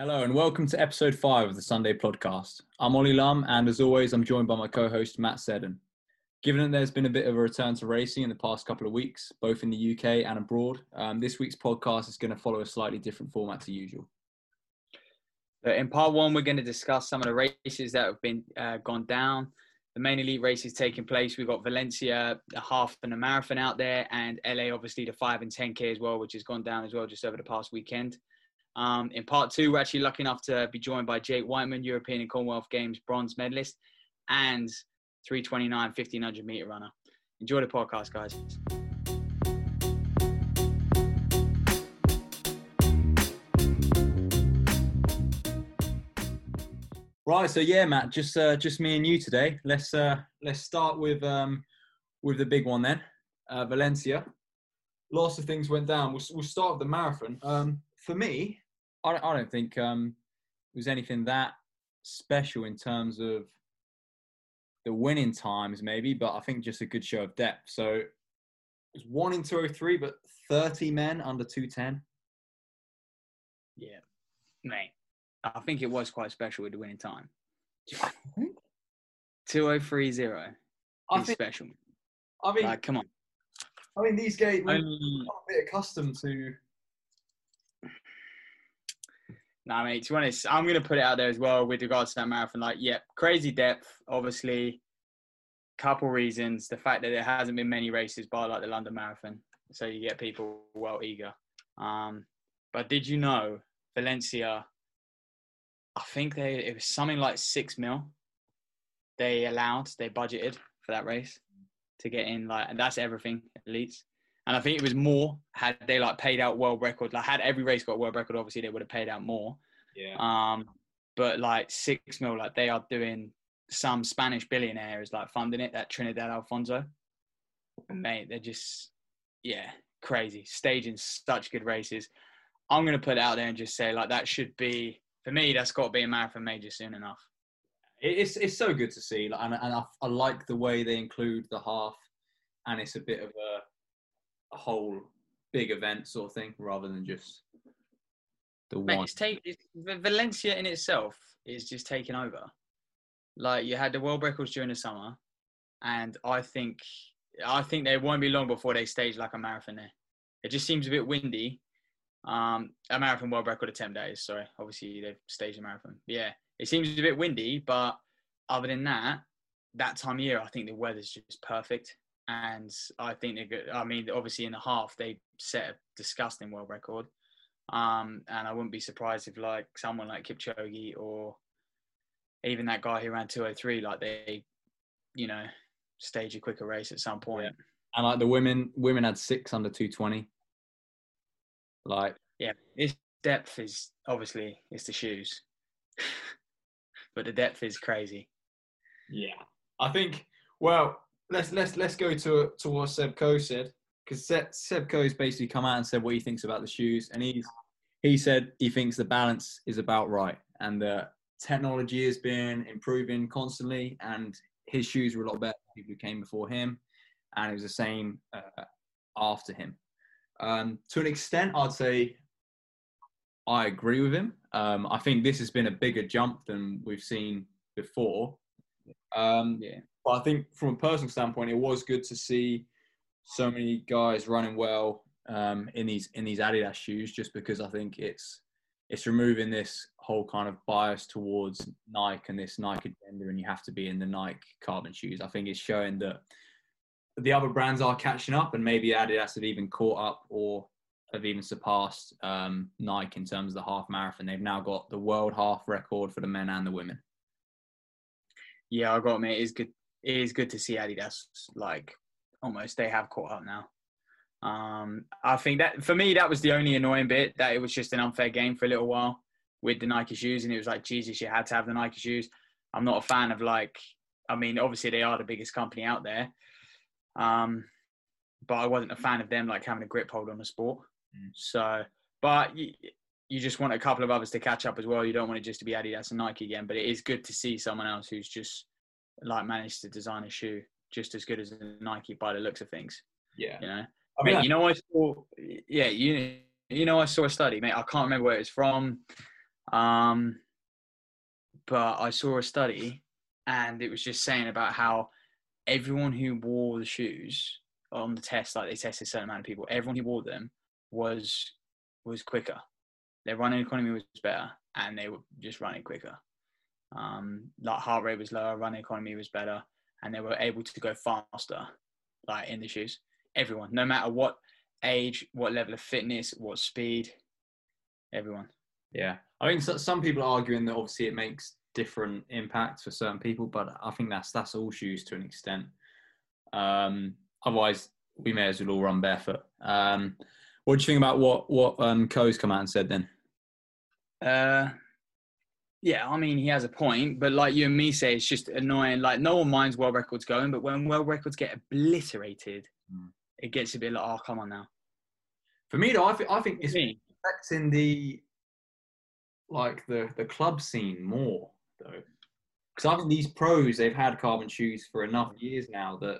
Hello and welcome to episode 5 of the Sunday podcast. I'm Ollie Lum and as always I'm joined by my co-host Matt Seddon. Given that there's been a bit of a return to racing in the past couple of weeks, both in the UK and abroad, this week's podcast is going to follow a slightly different format to usual. In part 1 we're going to discuss some of the races that have been gone down. The main elite races taking place. We've got Valencia, a half and a marathon out there, and LA obviously the 5 and 10k as well, which has gone down as well just over the past weekend. In part 2, we're actually lucky enough to be joined by Jake Whiteman, European and Commonwealth Games bronze medalist and 329 1500 meter runner. Enjoy the podcast, guys. Right, so yeah, Matt, just me and you today. Let's start with the big one then, Valencia. Lots of things went down. We'll start with the marathon. For me, I don't think it was anything that special in terms of the winning times, maybe, but I think just a good show of depth. So it was 1 in 203, but 30 men under 210. Yeah, mate. I think it was quite special with the winning time. 2030 is special. I mean, come on. I mean, these guys are a bit accustomed to. Nah, mate, to be honest, I'm going to put it out there as well with regards to that marathon. Crazy depth, obviously. Couple reasons. The fact that there hasn't been many races bar like the London Marathon. So you get people well eager. But did you know Valencia, I think it was something like 6 mil they budgeted for that race to get in, and that's everything, elites. And I think it was more had they paid out world record. Had every race got a world record, obviously they would have paid out more. Yeah. But 6 mil, they are doing, some Spanish billionaire is funding it, that Trinidad Alfonso. And mate, they're just, crazy. Staging such good races. I'm going to put it out there and just say that should be, for me, that's got to be a marathon major soon enough. It's so good to see. And I like the way they include the half, and it's a bit of a whole big event sort of thing rather than just the one. Valencia in itself is just taking over. You had the world records during the summer, and I think they won't be long before they stage a marathon there. It just seems a bit windy. A marathon world record of 10 days. Sorry, obviously they've staged a marathon. Yeah, it seems a bit windy, but other than that time of year, I think the weather's just perfect. And I think they're good. I mean, obviously in the half, they set a disgusting world record. And I wouldn't be surprised if someone like Kipchoge or even that guy who ran 203, they, stage a quicker race at some point. Yeah. And the women had 6 under 220. This depth is obviously it's the shoes, but the depth is crazy. Yeah, I think. Well, let's go to what Seb Coe said, because Seb Coe has basically come out and said what he thinks about the shoes, and he said he thinks the balance is about right, and the technology has been improving constantly, and his shoes were a lot better than people who came before him, and it was the same after him. To an extent, I'd say I agree with him. I think this has been a bigger jump than we've seen before. But I think from a personal standpoint, it was good to see so many guys running well in these Adidas shoes, just because I think it's removing this whole kind of bias towards Nike and this Nike agenda, and you have to be in the Nike carbon shoes. I think it's showing that the other brands are catching up, and maybe Adidas have even caught up or have even surpassed Nike in terms of the half marathon. They've now got the world half record for the men and the women. Yeah, I got it, mate. It is good to see Adidas, almost they have caught up now. I think that, for me, that was the only annoying bit, that it was just an unfair game for a little while with the Nike shoes, and it was Jesus, you had to have the Nike shoes. I'm not a fan of obviously they are the biggest company out there, but I wasn't a fan of them having a grip hold on the sport. So, but you just want a couple of others to catch up as well. You don't want it just to be Adidas and Nike again, but it is good to see someone else who's just managed to design a shoe just as good as Nike by the looks of things. Yeah. I mean, I saw a study, mate. I can't remember where it's from. But I saw a study, and it was just saying about how everyone who wore the shoes on the test, like they tested a certain amount of people, everyone who wore them was quicker. Their running economy was better, and they were just running quicker. Like heart rate was lower, running economy was better, and they were able to go faster, like in the shoes. Everyone, no matter what age, what level of fitness, what speed, everyone. Yeah, I think some people are arguing that obviously it makes different impacts for certain people, but I think that's all shoes to an extent. Otherwise, we may as well all run barefoot. What do you think about what Co's come out and said then? Yeah, I mean, he has a point, but like you and me say, it's just annoying. Like, no one minds world records going, but when world records get obliterated, it gets a bit like, oh, come on now. For me, though, I think it's affecting the club scene more, though. Because I think these pros, they've had carbon shoes for enough years now that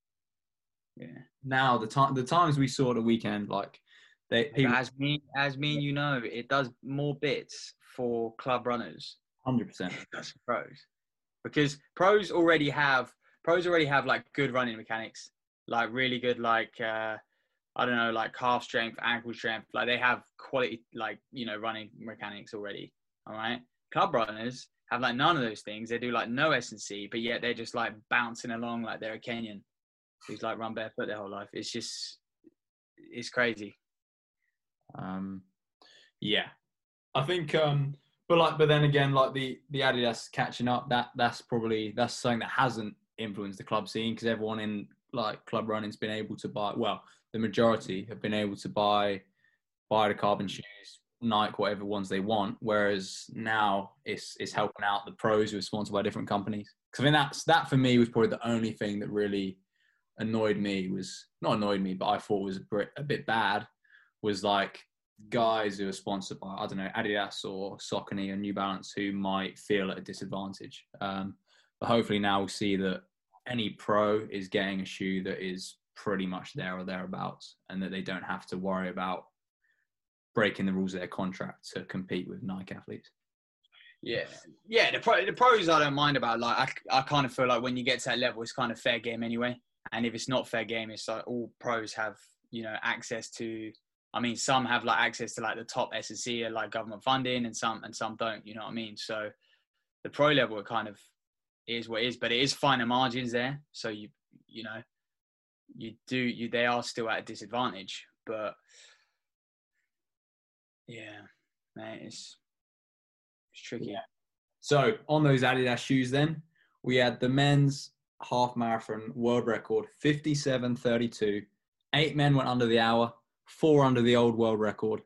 now the times we saw at the weekend, like people, as me and you know, it does more bits for club runners 100%. That's pros, because pros already have like good running mechanics, like really good, like I don't know, like calf strength, ankle strength, like they have quality, like, you know, running mechanics already. All right, club runners have like none of those things. They do like no S&C, but yet they're just like bouncing along like they're a Kenyan who's like run barefoot their whole life. It's crazy. Yeah, I think but then again, like the Adidas catching up, that's something that hasn't influenced the club scene, because everyone in like club running's been able to buy, well, the majority have been able to buy the carbon shoes, Nike, whatever ones they want, whereas now it's helping out the pros who are sponsored by different companies. Because I mean that for me was probably the only thing that really annoyed me, but I thought was a bit bad, was like guys who are sponsored by, I don't know, Adidas or Saucony or New Balance, who might feel at a disadvantage. But hopefully now we'll see that any pro is getting a shoe that is pretty much there or thereabouts, and that they don't have to worry about breaking the rules of their contract to compete with Nike athletes. Yeah. The pros I don't mind about. Like I kind of feel like when you get to that level, it's kind of fair game anyway. And if it's not fair game, it's like all pros have, you know, access to. I mean, some have like access to like the top S&C or like government funding, and some don't. You know what I mean? So the pro level, it kind of is what it is, but it is finer margins there. So they are still at a disadvantage. But yeah, man, it's tricky. Yeah. So on those Adidas shoes, then we had the men's half marathon world record 57:32. 8 men went under the hour, 4 under the old world record.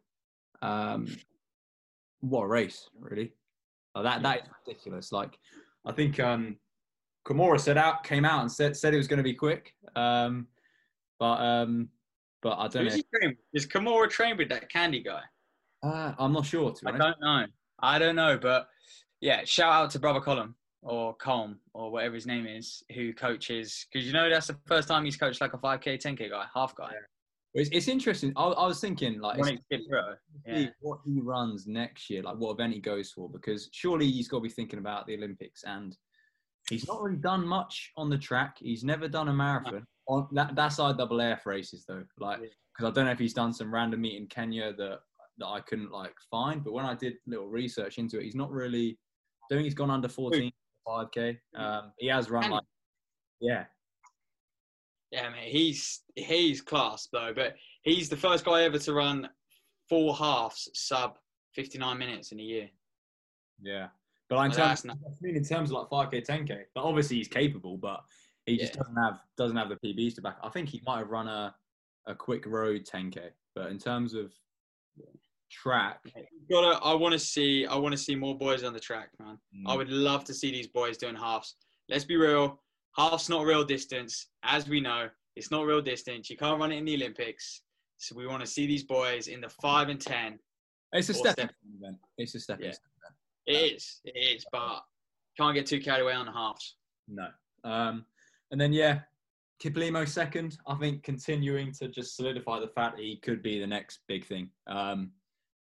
What a race, really! That is ridiculous. Like, I think Kimura came out and said it was going to be quick. But I don't know. Does Kimura train with that Candy guy? I'm not sure. I don't know, but yeah, shout out to brother Colm or whatever his name is, who coaches, because you know that's the first time he's coached like a 5K, 10K guy, half guy. Yeah. It's interesting. I was thinking like what he runs next year, like what event he goes for, because surely he's got to be thinking about the Olympics, and he's not really done much on the track. He's never done a marathon. On that's IAAF races though, like, because I don't know if he's done some random meet in Kenya that I couldn't like find, but when I did a little research into it, he's not really. I think he's gone under 14 5K. He has run yeah, man. He's class though, but he's the first guy ever to run 4 halves sub 59 minutes in a year. Yeah, but in terms of like 5K, 10K, but obviously he's capable, but he just doesn't have the PBs to back. I think he might have run a quick road 10K, but in terms of track, I want to see more boys on the track, man. I would love to see these boys doing halves. Let's be real, halves not real distance, as we know. It's not real distance. You can't run it in the Olympics, so we want to see these boys in the 5 and 10. It's a stepping event. It's a stepping event. It is, but can't get too carried away on the halves. No. And then Kiplimo second. I think continuing to just solidify the fact that he could be the next big thing.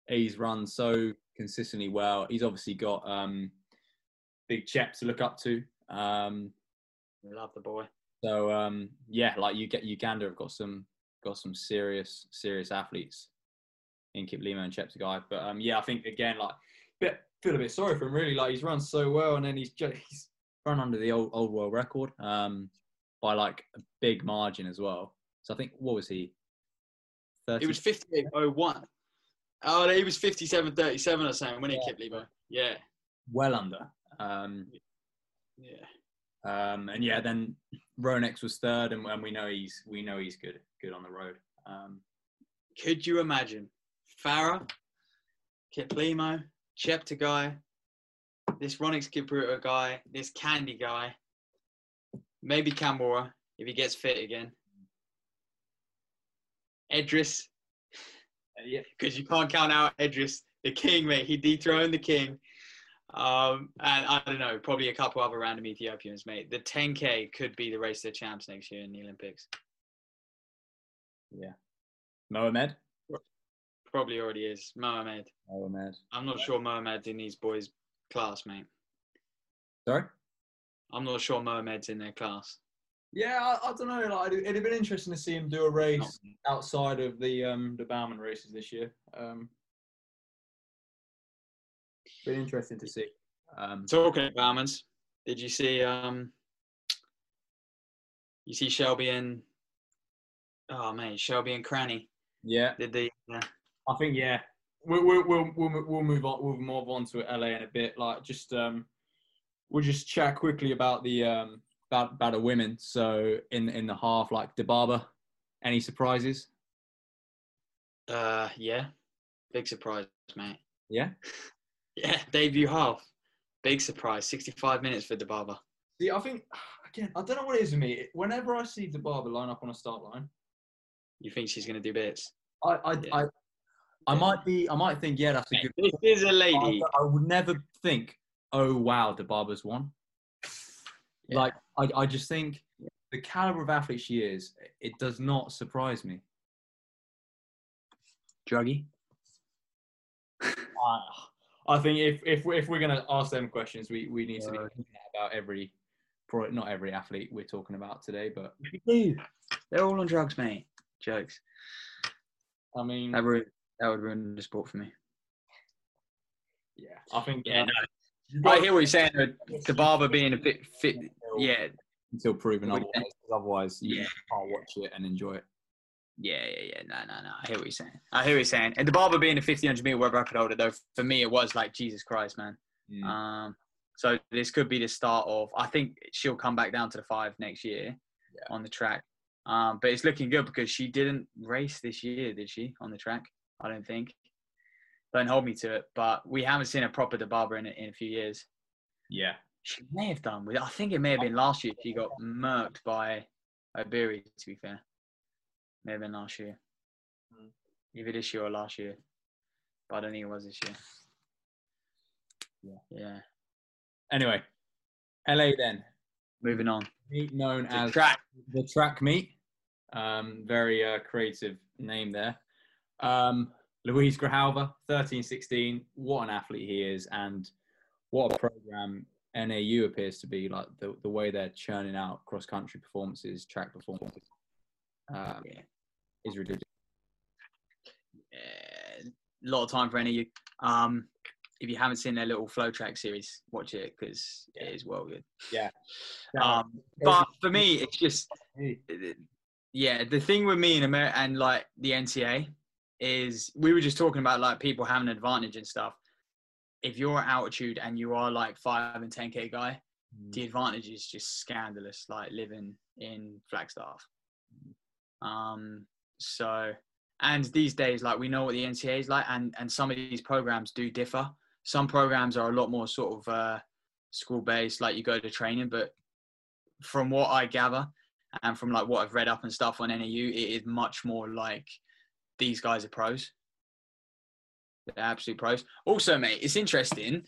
He's run so consistently well. He's obviously got big Chep to look up to. Love the boy. So yeah, like Uganda have got some serious athletes in Kiplimo and Cheptegei. But yeah, I think again, like, feel a bit sorry for him really. Like, he's run so well, and then he's run under the old world record by like a big margin as well. So I think, what was he? 30? It was 58.01. Oh, he was 57.37 or something, wasn't he, Kiplimo? Yeah. Well under. Yeah. And yeah, then Ronex was third, and we know he's good on the road. Could you imagine Farah, Kiplimo, Cheptegei, this Ronex Kipruto guy, this Candy guy, maybe Kambora if he gets fit again, Edris, because you can't count out Edris, the king, mate. He dethroned the king. And I don't know, probably a couple other random Ethiopians, mate. The 10K could be the race of the champs next year in the Olympics. Yeah. Mohamed? Probably already is. Mohamed. I'm not sure Mohamed's in these boys' class, mate. Sorry? I'm not sure Mohamed's in their class. Yeah, I don't know. Like, it'd have been interesting to see him do a race outside of the Bauman races this year. Been interesting to see. Talking of Baumans, did you see Shelby and Shelby and Cranny? Yeah. Did they? I think we'll move on. We'll move on to LA in a bit. Like, just we'll just chat quickly about the about the women. So in the half, like Dibaba, any surprises? Yeah, big surprise, mate. Yeah. Yeah, debut half. Big surprise. 65 minutes for Dibaba. See, I think, again, I don't know what it is with me. Whenever I see Dibaba line up on a start line, you think she's going to do bits? I might think, yeah, that's a good. This is a lady. I would never think, oh wow, Dibaba's won. Yeah. Like, I just think the caliber of athlete she is, it does not surprise me. Druggy. I think if we're going to ask them questions, we need to be thinking about not every athlete we're talking about today, but they're all on drugs, mate. Jokes. I mean, that would ruin the sport for me. Yeah, I think. Yeah, no. I hear what you're saying. Dibaba being a bit fit. Yeah. Until proven otherwise, you can't watch it and enjoy it. Yeah. No. I hear what you're saying. And Dibaba being a 1500 meter world record holder, though, for me, it was like, Jesus Christ, man. So this could be the start of, I think she'll come back down to the 5 next year on the track. But it's looking good because she didn't race this year, did she, on the track? I don't think. Don't hold me to it. But we haven't seen a proper Dibaba in a few years. Yeah. She may have done. I think it may have been last year. She got murked by Iberi, to be fair. May have been last year. Either this year or last year. But I don't think it was this year. Yeah. Anyway, LA then. Moving on. Meet known as the track meet. Very creative name there. Luis Grijalva, 13-16. What an athlete he is, and what a program NAU appears to be. Like the way they're churning out cross-country performances, track performances. Is ridiculous. A lot of time for NAU. If you haven't seen their little flow track series, watch it because it is well good. Yeah. But for me, it's just the thing with me in America and like the NCA is we were just talking about like people having an advantage and stuff. If you're at altitude and you are like 5 and 10K guy, the advantage is just scandalous. Like living in Flagstaff. So, and these days, like we know what the NCA is like, and some of these programs do differ. Some programs are a lot more sort of school-based, like you go to training. But from what I gather, and from like what I've read up and stuff on NAU, it is much more like these guys are pros. They're absolute pros. Also, mate, it's interesting.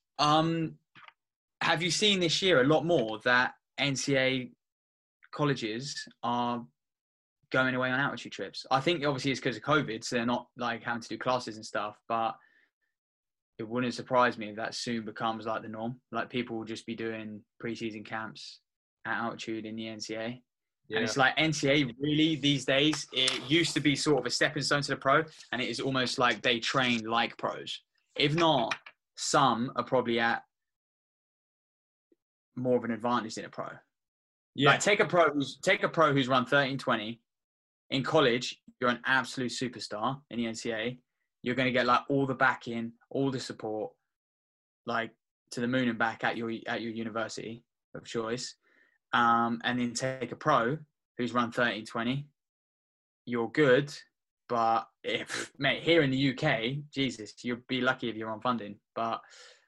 Have you seen this year a lot more that NCA colleges are going away on altitude trips. I think obviously it's because of COVID, so they're not like having to do classes and stuff, but it wouldn't surprise me if that soon becomes like the norm. Like people will just be doing preseason camps at altitude in the NCAA. Yeah. And it's like NCAA really these days, it used to be sort of a stepping stone to the pro, and it is almost like they train like pros. If not, some are probably at more of an advantage than a pro. Yeah. Like take a pro who's run 13:20 in college. You're an absolute superstar in the NCAA. You're going to get like all the backing, all the support, like to the moon and back at your university of choice. And then take a pro who's run 13:20. You're good, but mate, here in the UK, Jesus, you'll be lucky if you're on funding. But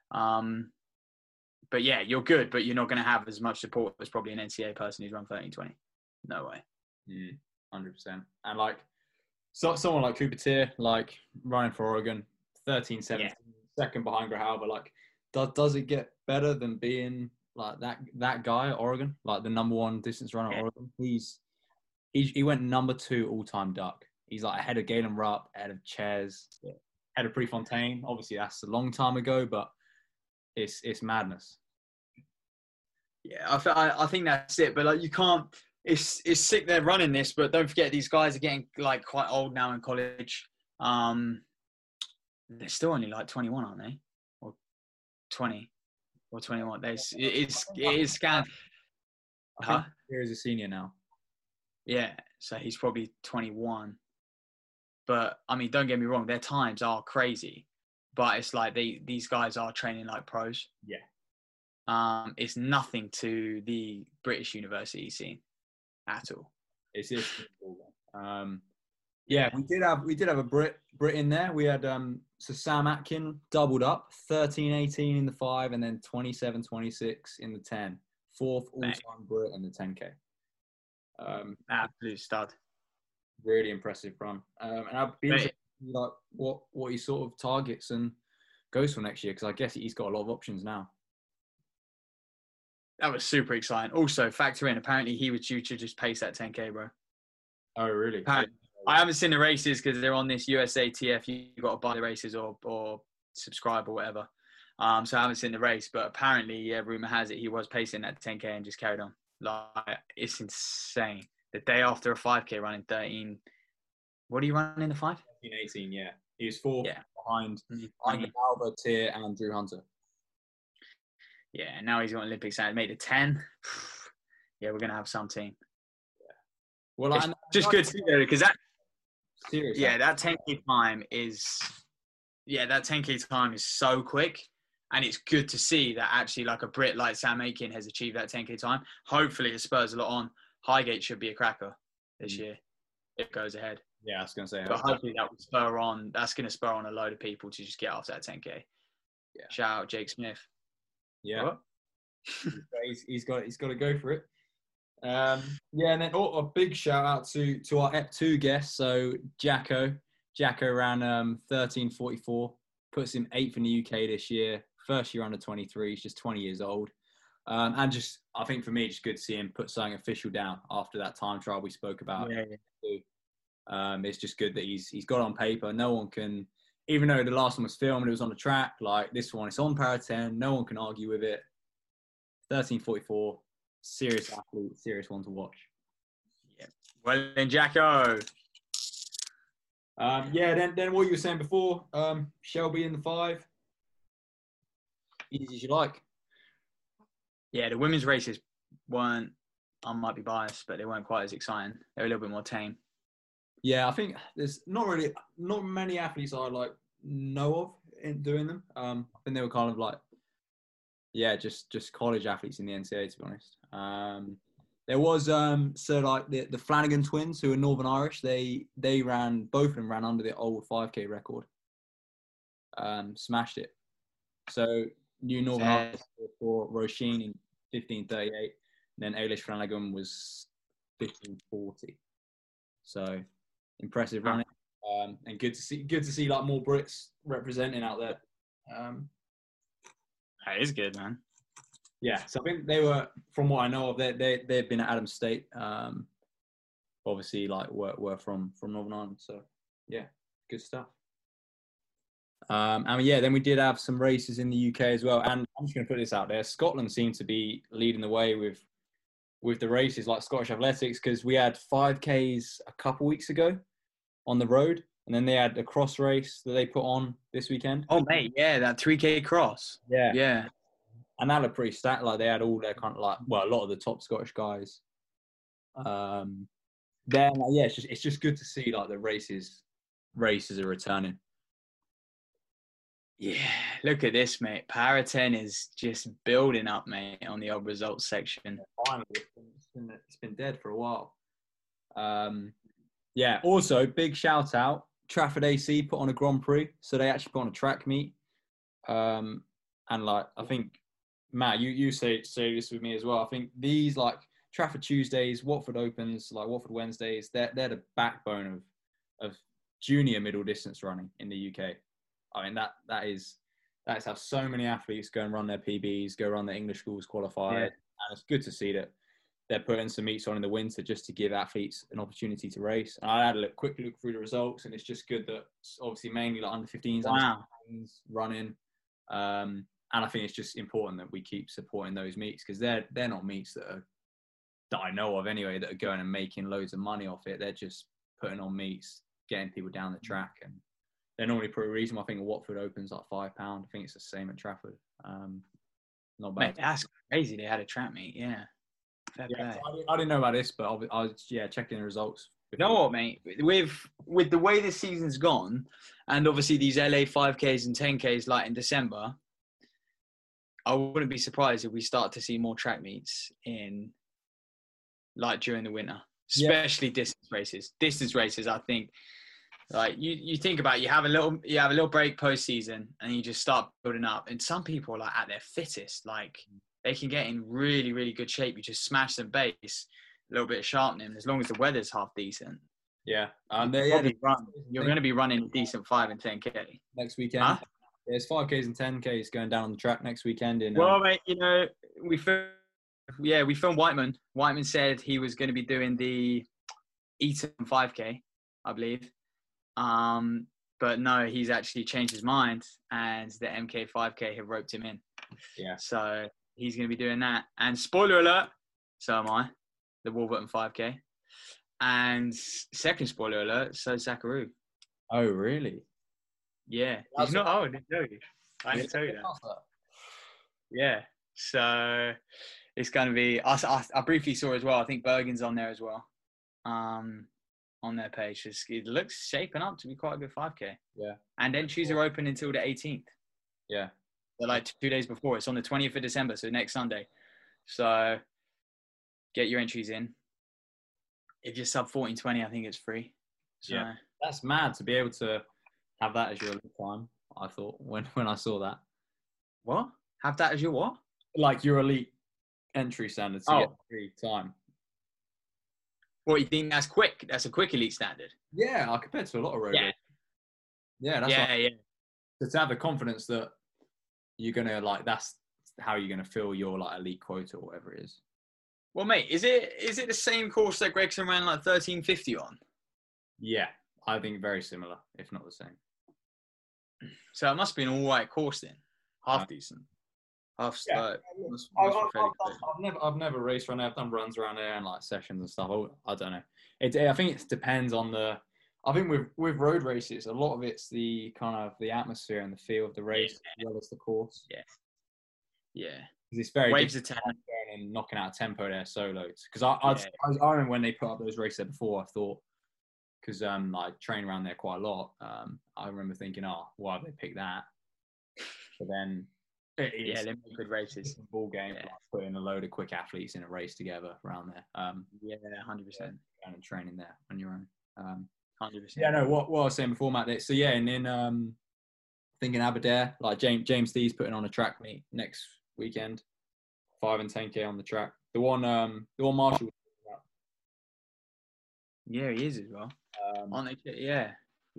yeah, you're good, but you're not going to have as much support as probably an NCAA person who's run 13:20. No way. 100%. And like someone like Cooper Tier, like running for Oregon, 13:17, second behind Grijalva. Like, does it get better than being like that guy at Oregon, like the number one distance runner at Oregon? He went number 2 all-time duck. He's like ahead of Galen Rupp, ahead of Ches, ahead of Prefontaine. Obviously, that's a long time ago, but it's madness. Yeah, I think that's it. But like, you can't. It's sick they're running this, but don't forget these guys are getting like quite old now in college. They're still only like 21, aren't they? Or 20 or 21. It is scanned. Huh? He's a senior now. Yeah, so he's probably 21. But I mean, don't get me wrong, their times are crazy. But it's like these guys are training like pros. Yeah. It's nothing to the British university scene at all. It's yeah, we did have a Brit in there. We had so Sam Atkin doubled up, 13:18 in the 5 and then 27:26 in the 10. Fourth all-time Brit in the 10K. Absolute stud. Really impressive run. And I'd be interested in like what he sort of targets and goes for next year, because I guess he's got a lot of options now. That was super exciting. Also, factor in, apparently he was due to just pace that 10K, bro. Oh, really? Apparently. I haven't seen the races because they're on this USATF. You've got to buy the races or subscribe or whatever. So I haven't seen the race, but apparently, rumor has it he was pacing that 10K and just carried on. Like, it's insane. The day after a 5K running 13. What are you running in the 5? 13:18, yeah. He was 4th behind Albert, Tier, and Drew Hunter. Yeah, and now he's got Olympics and made a 10. Yeah, we're going to have some team. Yeah. Well, it's just good to see though, because that. Seriously. Yeah, that 10K time is. Yeah, that 10K time is so quick, and it's good to see that actually, like a Brit like Sam Aiken has achieved that 10K time. Hopefully, it spurs a lot on. Highgate should be a cracker this year. It goes ahead. Yeah, I was going to say. But hopefully that will spur on. That's going to spur on a load of people to just get after that 10K. Yeah. Shout out Jake Smith. Yeah. he's got to go for it. Yeah, and then a big shout out to our EP2 guest. So Jacko ran 13:44, puts him 8th in the UK this year. First year under 23. He's just 20 years old. And just, I think for me, it's good to see him put something official down after that time trial we spoke about. Yeah. It's just good that he's got it on paper. No one can, even though the last one was filmed and it was on the track, like this one, it's on Para 10. No one can argue with it. 13:44, serious athlete, serious one to watch. Yeah. Well then, Jacko. Then what you were saying before, Shelby in the 5. Easy as you like. Yeah, the women's races weren't, I might be biased, but they weren't quite as exciting. They were a little bit more tame. Yeah, I think there's not many athletes I like know of in doing them. I think they were kind of like, just college athletes in the NCAA, to be honest. There was so like the Flanagan twins, who are Northern Irish. They ran, both of them ran under the old 5K record. Smashed it. So new Northern Irish for Roisin in 15:38, and then Eilish Flanagan was 15:40. So impressive running, and good to see like more Brits representing out there. That is good, man. Yeah, so I think they were, from what I know of, they've been at Adams State. obviously like were from Northern Ireland. So yeah, good stuff. And yeah, then we did have some races in the UK as well. And I'm just going to put this out there: Scotland seemed to be leading the way with the races, like Scottish Athletics, because we had 5Ks a couple weeks ago on the road, and then they had a cross race that they put on this weekend. Oh mate, yeah, that 3K cross. Yeah. And that looked pretty stacked. Like they had all their kind of like, well, a lot of the top Scottish guys. Then yeah, it's just good to see like the races are returning. Yeah, look at this, mate. Para 10 is just building up, mate, on the old results section. Finally, it's been dead for a while. Yeah, also, big shout out. Trafford AC put on a Grand Prix. So they actually put on a track meet. And like, I think, Matt, you say this with me as well. I think these like Trafford Tuesdays, Watford Opens, like Watford Wednesdays, they're the backbone of junior middle distance running in the UK. I mean, that's how so many athletes go and run their PBs, go run their English schools qualified. Yeah. And it's good to see that they're putting some meets on in the winter just to give athletes an opportunity to race. And I had a quick look through the results, and it's just good that obviously mainly like under 15s, under 16s running. And I think it's just important that we keep supporting those meets because they're not meets that I know of anyway that are going and making loads of money off it. They're just putting on meets, getting people down the track, and they're normally pretty reasonable. I think Watford Opens like £5. I think it's the same at Trafford. Not bad. Mate, that's crazy. They had a track meet. Yeah. Fair play. I didn't know about this, but I was checking the results. You know what, mate? With the way this season's gone, and obviously these LA 5Ks and 10Ks like in December, I wouldn't be surprised if we start to see more track meets in like during the winter, especially distance races. Distance races, I think. Like you think about it, you have a little break post-season and you just start building up. And some people are like at their fittest, like they can get in really, really good shape. You just smash some base, a little bit of sharpening, as long as the weather's half decent. Yeah. You're going to be running a decent 5 and 10K. Next weekend. Huh? There's 5Ks and 10Ks going down on the track next weekend. Well, mate, we filmed Whiteman. Whiteman said he was going to be doing the Eton 5K, I believe. But no, he's actually changed his mind, and the MK 5K have roped him in. Yeah. So he's going to be doing that. And spoiler alert, so am I, the Wolverhampton 5K. And second spoiler alert, so Zakaru. Oh, really? Yeah. He's not. Oh, I didn't tell you. I didn't tell you that. Yeah. So it's going to be. I briefly saw as well. I think Bergen's on there as well. On their page. It looks shaping up to be quite a good 5K. Yeah. And entries are open until the 18th. Yeah. So like 2 days before. It's on the 20th of December, so next Sunday. So get your entries in. If you're sub 14:20, I think it's free. So yeah. That's mad to be able to have that as your time, I thought, when I saw that. What? Have that as your what? Like your elite entry standard to get free time. What, you think that's quick? That's a quick elite standard? Yeah, compared to a lot of road races. Yeah, that's yeah. So to have the confidence that you're going to, like, that's how you're going to fill your, like, elite quota or whatever it is. Well, mate, is it the same course that Gregson ran, like, 1350 on? Yeah, I think very similar, if not the same. So it must be an all right course then. Half decent. Half slow. I've never raced around there. I've done runs around there and like sessions and stuff. I don't know. I think it depends on I think with road races, a lot of it's the kind of the atmosphere and the feel of the race as well as the course. Yeah. Because it's very waves of time and knocking out tempo there solos. Because I remember when they put up those races there before, I thought, because I train around there quite a lot. I remember thinking, why have they picked that? But then. They make good races. Ball game, like putting a load of quick athletes in a race together around there. 100%. And training there on your own. 100%. Yeah, no. What I was saying before, Matt. So yeah, and then thinking Aberdare, like James Dee's putting on a track meet next weekend, 5 and 10K on the track. The one Marshall was talking about. Yeah, he is as well. Aren't they? Yeah.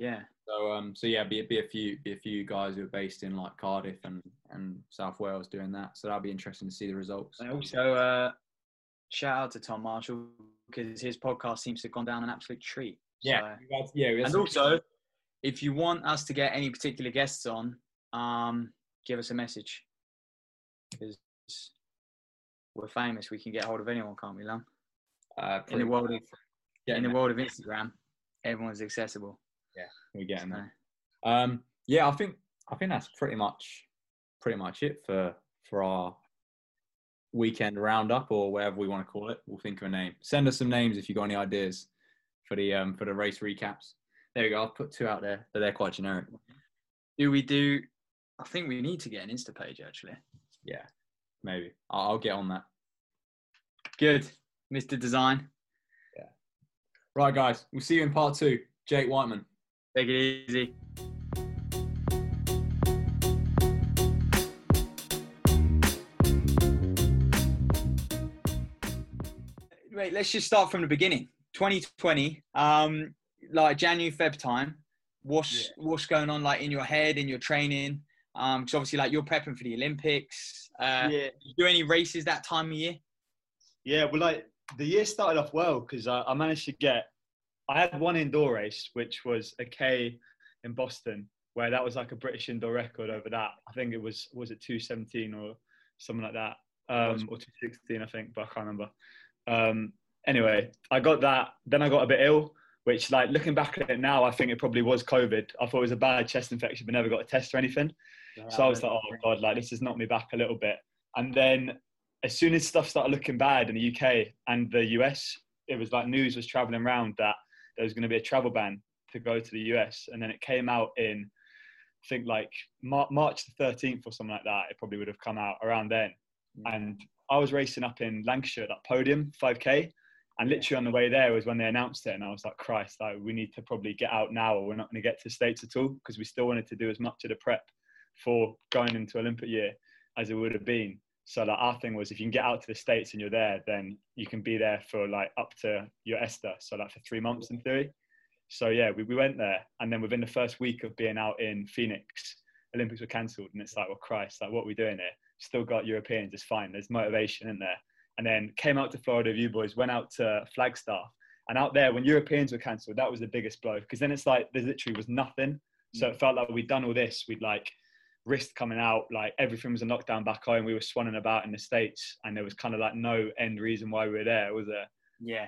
So yeah, be a few guys who are based in like Cardiff and South Wales doing that. So that'll be interesting to see the results. And also, shout out to Tom Marshall because his podcast seems to have gone down an absolute treat. Yeah, So, we had and some- also, if you want us to get any particular guests on, give us a message, because we're famous. We can get hold of anyone, can't we, Lum? In the world of Instagram, everyone's accessible. Yeah, we're getting there. Yeah, I think that's pretty much it for our weekend roundup, or whatever we want to call it. We'll think of a name. Send us some names if you've got any ideas for the race recaps. There we go. I'll put 2 out there, but they're quite generic. I think we need to get an Insta page, actually. Yeah, maybe. I'll get on that. Good, Mr. Design. Yeah. Right, guys. We'll see you in part 2. Jake Whiteman. Take it easy. Wait, let's just start from the beginning. 2020, like January, Feb time. What's going on, like, in your head, in your training? Because obviously, like, you're prepping for the Olympics. Did you do any races that time of year? Yeah, well, like, the year started off well because I managed to I had one indoor race, which was a K in Boston, where that was like a British indoor record over that. I think it was it 2:17 or something like that, or 2:16, I think, but I can't remember. Anyway, I got that. Then I got a bit ill, which, like, looking back at it now, I think it probably was COVID. I thought it was a bad chest infection, but never got a test or anything. So I was like, oh God, like, this has knocked me back a little bit. And then as soon as stuff started looking bad in the UK and the US, it was like news was traveling around that there was going to be a travel ban to go to the US. And then it came out in, I think, like March the 13th or something like that. It probably would have come out around then. And I was racing up in Lancashire, that Podium 5K. And literally on the way there was when they announced it. And I was like, Christ, like, we need to probably get out now, or we're not going to get to the States at all, because we still wanted to do as much of the prep for going into Olympic year as it would have been. So, like, our thing was, if you can get out to the States and you're there, then you can be there for, like, up to your ESTA. So, like, for 3 months in theory. So, yeah, we went there. And then within the first week of being out in Phoenix, Olympics were cancelled. And it's like, well, Christ, like, what are we doing here? Still got Europeans, it's fine. There's motivation in there. And then came out to Florida with you boys, went out to Flagstaff. And out there, when Europeans were cancelled, that was the biggest blow. Because then it's like, there literally was nothing. So it felt like we'd done all this. We'd, like, risked coming out. Like, everything was in lockdown back home. We were swanning about in the States. And there was kind of, like, no end reason why we were there, was there? Yeah.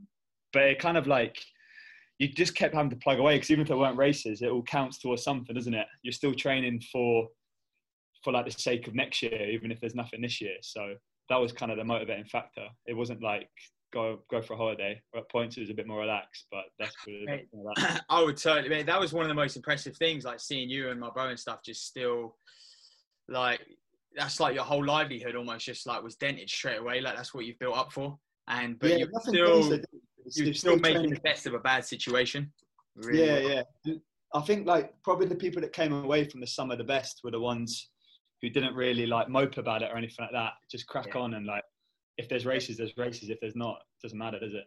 But it kind of, like, you just kept having to plug away. Because even if there weren't races, it all counts towards something, doesn't it? You're still training for like, the sake of next year, even if there's nothing this year. So that was kind of the motivating factor. It wasn't like go for a holiday. Or at points it was a bit more relaxed, but that's really I would totally, mate. That was one of the most impressive things, like seeing you and my bro and stuff just still, like, that's like your whole livelihood almost just, like, was dented straight away. Like, that's what you've built up for. But you're still making the best of a bad situation. Really yeah. I think, like, probably the people that came away from the summer the best were the ones who didn't really, like, mope about it or anything like that. Just crack on, and, like, if there's races, there's races. If there's not, it doesn't matter, does it?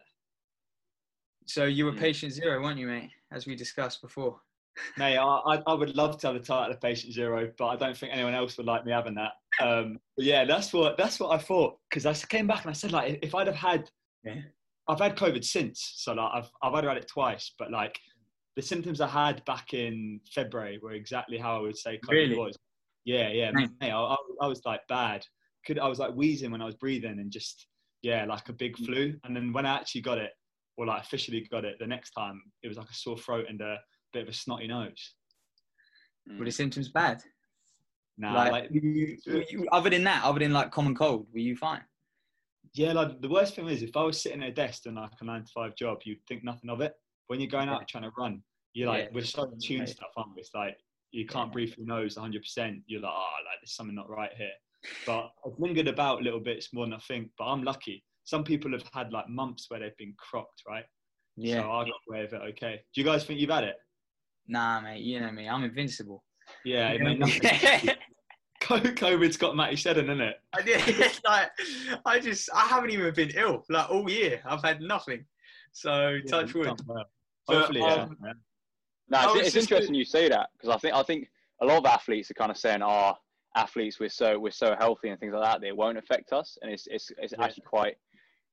So you were patient zero, weren't you, mate? As we discussed before. Mate, I would love to have the title of patient zero, but I don't think anyone else would like me having that. But yeah, that's what I thought. Because I came back and I said, like, if I'd have had, I've had COVID since, so, like, I've had it twice, but, like, the symptoms I had back in February were exactly how I would say COVID was. Yeah. Mate, I was, like, bad. I was, like, wheezing when I was breathing, and just, like a big flu. And then when I actually got it, or, like, officially got it the next time, it was like a sore throat and a bit of a snotty nose. Were the symptoms bad? Nah, like other than like common cold, were you fine? Yeah, like, the worst thing is, if I was sitting at a desk doing, like, a 9-to-5 job, you'd think nothing of it. When you're going out trying to run, you're like, we're so tuned stuff, aren't we? It's like, you can't breathe through your nose 100%. You're like, like, there's something not right here. But I've lingered about little bits more than I think, but I'm lucky. Some people have had, like, months where they've been crocked, right? Yeah. So I got away with it okay. Do you guys think you've had it? Nah, mate, you know me. I'm invincible. Yeah, it made nothing. COVID's got Matty Shedden, isn't it? I did. Like, I haven't even been ill, like, all year. I've had nothing. So touch wood. Hopefully, No, it's interesting you say that, because I think a lot of athletes are kind of saying, athletes, we're so healthy and things like that, it won't affect us. And it's actually quite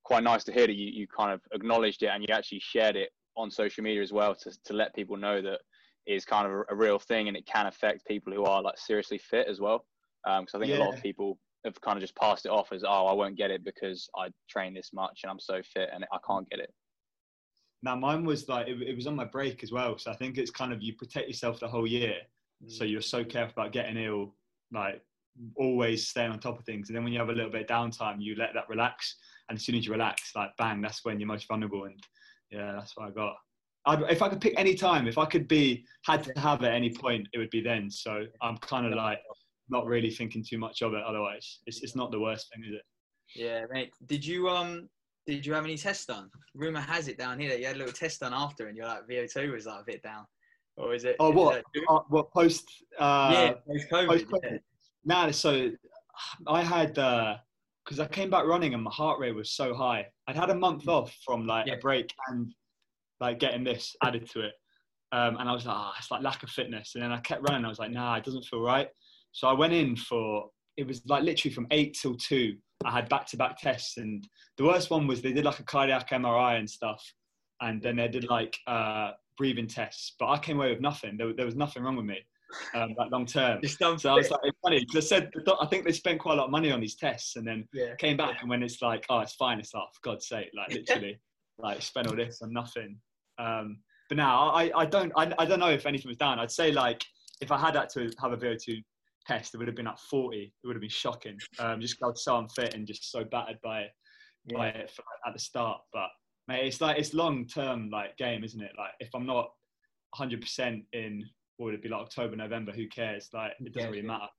quite nice to hear that you kind of acknowledged it and you actually shared it on social media as well to let people know that it is kind of a real thing and it can affect people who are like seriously fit as well. Because I think a lot of people have kind of just passed it off as, oh, I won't get it because I train this much and I'm so fit and I can't get it. Now mine was like, it was on my break as well. So I think it's kind of, you protect yourself the whole year. So you're so careful about getting ill, like always staying on top of things. And then when you have a little bit of downtime, you let that relax. And as soon as you relax, like bang, that's when you're most vulnerable. And yeah, that's what I got. If I could pick any time, if I could had to have at any point, it would be then. So I'm kind of like not really thinking too much of it. Otherwise, it's not the worst thing, is it? Yeah, mate. Did you have any tests done? Rumor has it down here that you had a little test done after, and your like VO2 was like a bit down. Or is it? Oh, what? What post? Post-COVID. Post-COVID. Yeah. Nah, so I had because I came back running and my heart rate was so high. I'd had a month off from like a break and like getting this added to it, and I was like, it's like lack of fitness. And then I kept running. I was like, nah, it doesn't feel right. So I went in for, it was like literally from 8 till 2. I had back-to-back tests, and the worst one was they did like a cardiac MRI and stuff, and then they did like breathing tests. But I came away with nothing. There was nothing wrong with me, like long term. So I was like, it's funny because I think they spent quite a lot of money on these tests, and then came back, and when it's like, oh, it's fine, it's like, for God's sake, like literally, like spent all this on nothing. But now I don't know if anything was down. I'd say like if I had had to have a VO2 test, it would have been at 40. It would have been shocking. Just because I was so unfit and just so battered by it at the start. But mate, it's like, it's long term like game, isn't it? Like if I'm not 100% in, what would it be, like October, November? Who cares? Like it doesn't really matter.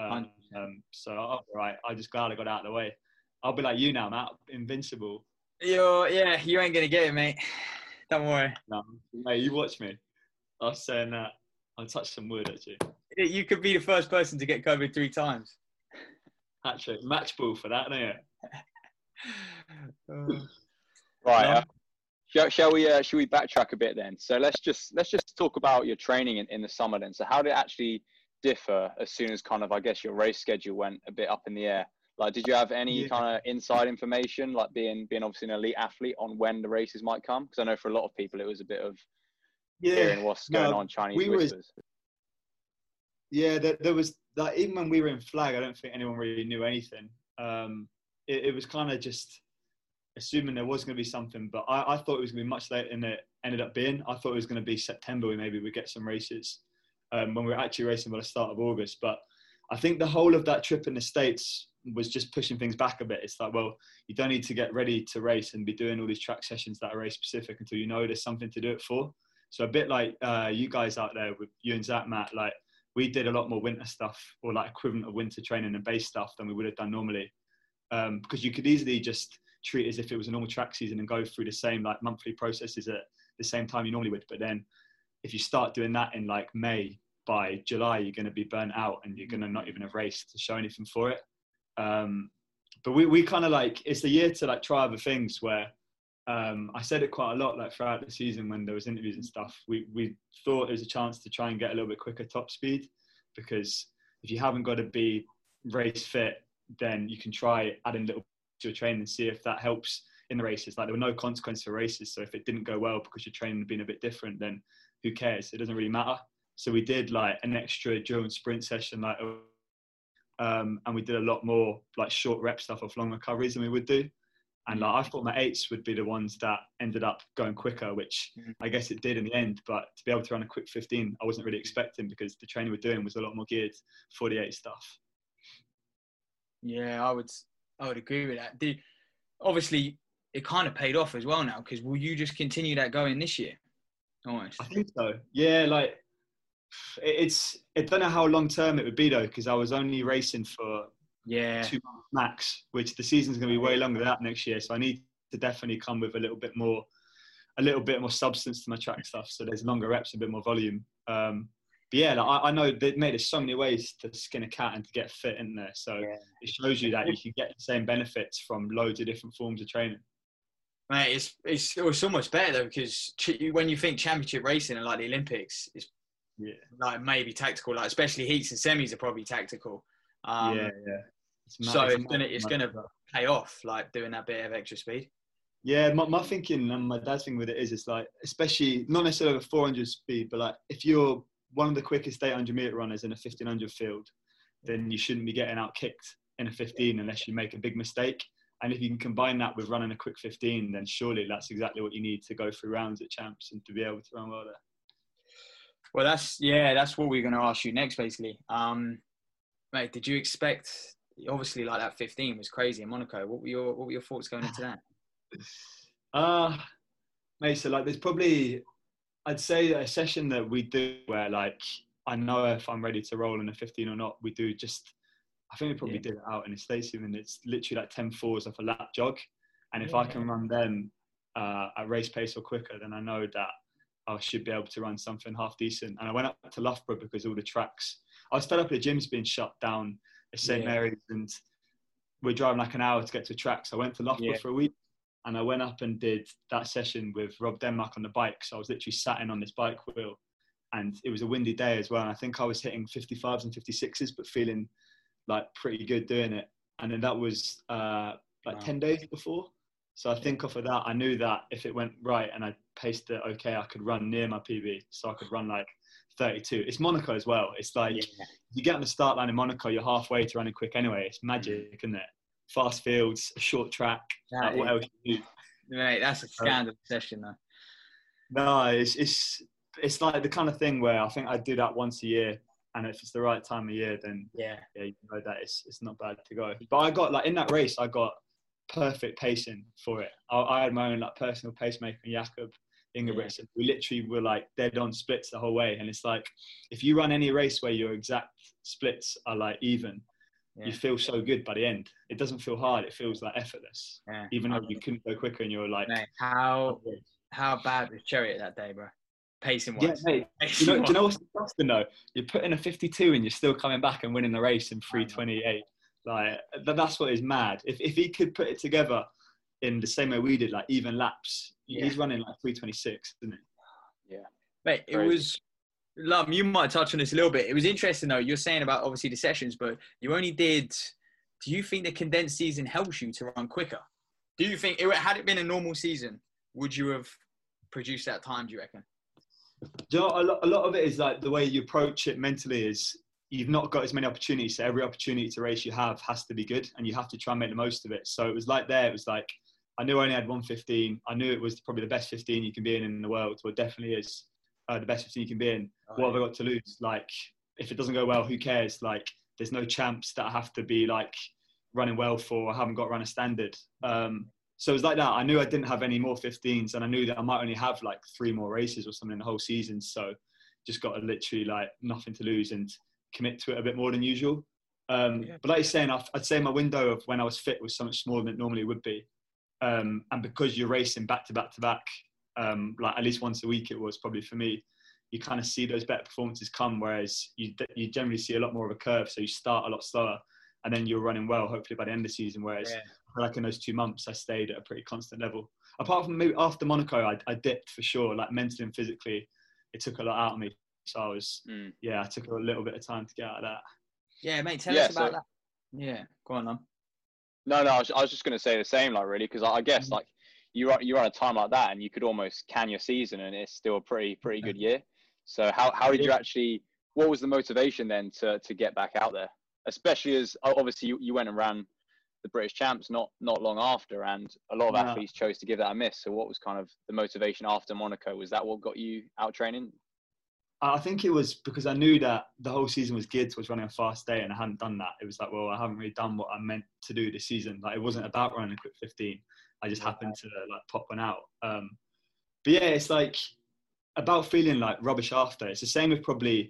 So all right, I'm just glad I got out of the way. I'll be like you now, Matt, invincible. You ain't gonna get it, mate. Don't worry. No, mate, you watch me. I was saying that. I'll touch some wood actually. You could be the first person to get COVID 3 times. Actually, match ball for that, don't you? Right. Shall we backtrack a bit then? So let's just talk about your training in the summer then. So how did it actually differ as soon as kind of, I guess, your race schedule went a bit up in the air? Like, did you have any kind of inside information, like being obviously an elite athlete, on when the races might come? Because I know for a lot of people it was a bit of hearing what's going on, Chinese whispers. There was like, even when we were in flag, I don't think anyone really knew anything. It was kind of just assuming there was going to be something, but I thought it was going to be much later than it ended up being. I thought it was going to be September, maybe we'd get some races when we were actually racing by the start of August. But I think the whole of that trip in the States was just pushing things back a bit. It's like, well, you don't need to get ready to race and be doing all these track sessions that are race specific until you know there's something to do it for. So a bit like you guys out there with you and Zach, Matt, like we did a lot more winter stuff, or like equivalent of winter training and base stuff, than we would have done normally. Because you could easily just treat it as if it was a normal track season and go through the same like monthly processes at the same time you normally would. But then if you start doing that in like May, by July, you're going to be burnt out and you're going to not even have raced to show anything for it. But we kind of like, it's the year to like try other things where I said it quite a lot like throughout the season when there was interviews and stuff. We thought there was a chance to try and get a little bit quicker top speed, because if you haven't got to be race fit, then you can try adding little to your training and see if that helps in the races. Like there were no consequences for races, so if it didn't go well because your training had been a bit different, then who cares? It doesn't really matter. So we did like an extra drill and sprint session, like, and we did a lot more like short rep stuff off long recoveries than we would do. And like, I thought my 8s would be the ones that ended up going quicker, which I guess it did in the end. But to be able to run a quick 15, I wasn't really expecting, because the training we're doing was a lot more geared for the 8 stuff. Yeah, I would agree with that. Obviously, it kind of paid off as well now, because will you just continue that going this year? Almost. I think so. Yeah, like I don't know how long term it would be though, because I was only racing for 2 months max, which the season's going to be way longer than that next year. So I need to definitely come with a little bit more substance to my track stuff. So there's longer reps, a bit more volume. But yeah, like, I know they made there's so many ways to skin a cat and to get fit in there. So it shows you that you can get the same benefits from loads of different forms of training. Mate, it's so much better though, because when you think championship racing and like the Olympics, it's like maybe tactical, like especially heats and semis are probably tactical. So it's gonna pay off, like doing that bit of extra speed. Yeah, my thinking and my dad's thing with it is, it's like, especially not necessarily over 400 speed, but like if you're one of the quickest 800-meter runners in a 1500 field, then you shouldn't be getting out kicked in a 15 unless you make a big mistake. And if you can combine that with running a quick 15, then surely that's exactly what you need to go through rounds at champs and to be able to run well there. Well, that's what we're going to ask you next, basically. Mate, did you expect? Obviously, like that 15 was crazy in Monaco. What were your thoughts going into that? Mate, so like there's probably, I'd say a session that we do where like I know if I'm ready to roll in a 15 or not. We do just, I think we probably did it out in the States even. It's literally like 10 fours off a lap jog. And if I can run them at race pace or quicker, then I know that I should be able to run something half decent. And I went up to Loughborough because all the tracks, I was fed up with the gyms being shut down at St. Mary's, and we're driving like an hour to get to a track. So I went to Loughborough for a week, and I went up and did that session with Rob Denmark on the bike. So I was literally sat in on this bike wheel, and it was a windy day as well. And I think I was hitting 55s and 56s, but feeling like pretty good doing it. And then that was 10 days before. So I think off of that, I knew that if it went right and I paced it okay, I could run near my PB. So I could run like 32. It's Monaco as well. It's like, if you get on the start line in Monaco, you're halfway to running quick anyway. It's magic, isn't it? Fast fields, a short track. What else you do? Mate, that's a scandalous session though. No, it's like the kind of thing where I think I do that once a year. And if it's the right time of year, then you know that it's not bad to go. But I got like in that race, I got perfect pacing for it. I had my own like personal pacemaker, Jakob Ingebrigtsen. We literally were like dead on splits the whole way. And it's like, if you run any race where your exact splits are like even, you feel so good by the end. It doesn't feel hard. It feels like effortless. Yeah. Even though you couldn't go quicker and you were like, mate, how bad was Chariot that day, bro? Pacing wise. Yeah, mate. Do you know what's disgusting though? You put in a 52 and you're still coming back and winning the race in 3:28. Like that's what is mad. If he could put it together in the same way we did, like even laps, he's running like 3:26, isn't it? Yeah, mate. It was. Love, you might touch on this a little bit. It was interesting though. You're saying about obviously the sessions, but you only did. Do you think the condensed season helps you to run quicker? Do you think had it been a normal season, would you have produced that time? Do you reckon? Do you know, a lot of it is like the way you approach it mentally is you've not got as many opportunities. So every opportunity to race you have has to be good, and you have to try and make the most of it. So it was like it was like, I knew I only had 1:15. I knew it was probably the best 15 you can be in the world. Well, it definitely is the best 15 you can be in. What have I got to lose? Like, if it doesn't go well, who cares? Like, there's no champs that I have to be like running well for. I haven't got to run a standard. So it was like that. I knew I didn't have any more 15s, and I knew that I might only have like 3 more races or something in the whole season. So just got to literally like nothing to lose and commit to it a bit more than usual. But like you're saying, I'd say my window of when I was fit was so much smaller than it normally would be. And because you're racing back to back to back, like at least once a week, it was probably for me, you kind of see those better performances come, whereas you generally see a lot more of a curve. So you start a lot slower and then you're running well, hopefully by the end of the season. Whereas like in those 2 months, I stayed at a pretty constant level. Apart from maybe after Monaco, I dipped for sure, like mentally and physically, it took a lot out of me. So I was, I took a little bit of time to get out of that. Yeah, mate, tell us about that. Yeah, go on. No, I was just going to say the same, like really, because I guess like you run a time like that and you could almost can your season and it's still a pretty good year. So how did you actually, what was the motivation then to get back out there? Especially as obviously you went and ran the British Champs not long after, and a lot of athletes chose to give that a miss. So what was kind of the motivation after Monaco? Was that what got you out training? I think it was because I knew that the whole season was geared towards running a fast day, and I hadn't done that. It was like, well, I haven't really done what I meant to do this season. Like, it wasn't about running a quick 15. I just happened to like pop one out. But yeah, it's like about feeling like rubbish after. It's the same with probably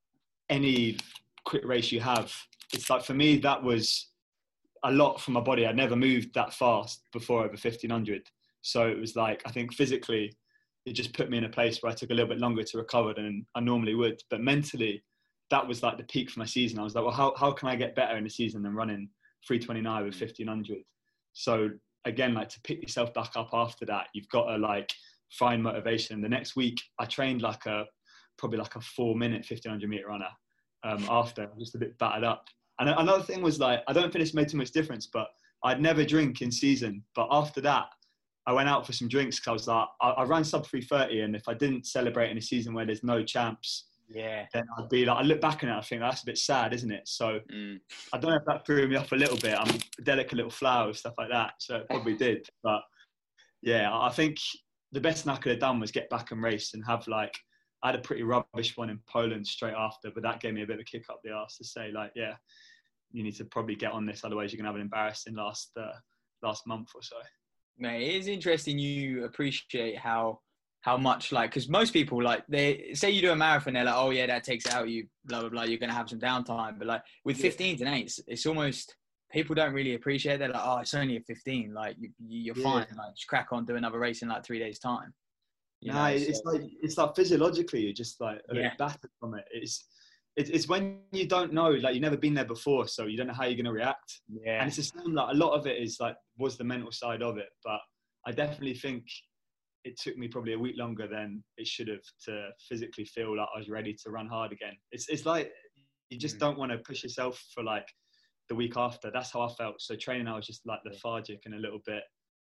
any quick race you have. It's like, for me, that was a lot for my body. I'd never moved that fast before over 1500. So it was like, I think physically, it just put me in a place where I took a little bit longer to recover than I normally would. But mentally, that was like the peak for my season. I was like, well, how can I get better in the season than running 3:29 with 1500? So again, like to pick yourself back up after that, you've got to like find motivation. The next week, I trained probably like a 4-minute 1500 meter runner after, just a bit battered up. And another thing was like, I don't think this made too much difference, but I'd never drink in season. But after that, I went out for some drinks because I was like, I ran sub 3:30, and if I didn't celebrate in a season where there's no champs, then I'd be like, I look back on it, I think that's a bit sad, isn't it? So I don't know if that threw me off a little bit. I'm a delicate little flower, stuff like that. So it probably did. But yeah, I think the best thing I could have done was get back and race and have like, I had a pretty rubbish one in Poland straight after, but that gave me a bit of a kick up the arse to say like, yeah, you need to probably get on this. Otherwise you're going to have an embarrassing last month or so. Mate, it is interesting you appreciate how much, like, because most people, like, they say you do a marathon, they're like, oh yeah, that takes it out you, blah blah blah, you're gonna have some downtime. But like with 15s and 8s, it's almost, people don't really appreciate it. They're like, oh, it's only a 15, like you're fine, like just crack on, do another race in like 3 days time. It's like physiologically you're just like a bit battered from it. It's when you don't know, like you've never been there before, so you don't know how you're going to react. Yeah. And it's the same, like a lot of it is like, was the mental side of it. But I definitely think it took me probably a week longer than it should have to physically feel like I was ready to run hard again. It's like, you just don't want to push yourself for like the week after. That's how I felt. So training, I was just like lethargic and a little bit